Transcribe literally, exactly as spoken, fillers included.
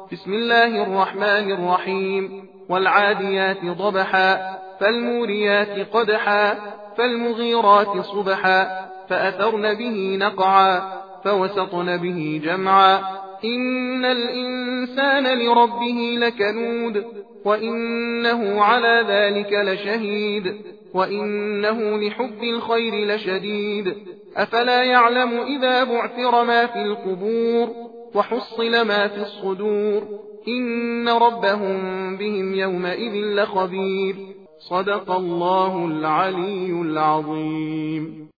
بسم الله الرحمن الرحيم والعاديات ضبحا فالموريات قدحا فالمغيرات صبحا فأثرن به نقعا فوسطن به جمعا إن الإنسان لربه لكنود وإنه على ذلك لشهيد وإنه لحب الخير لشديد أفلا يعلم إذا بعثر ما في القبور وحصل ما في الصدور إن ربهم بهم يومئذ لخبير صدق الله العلي العظيم.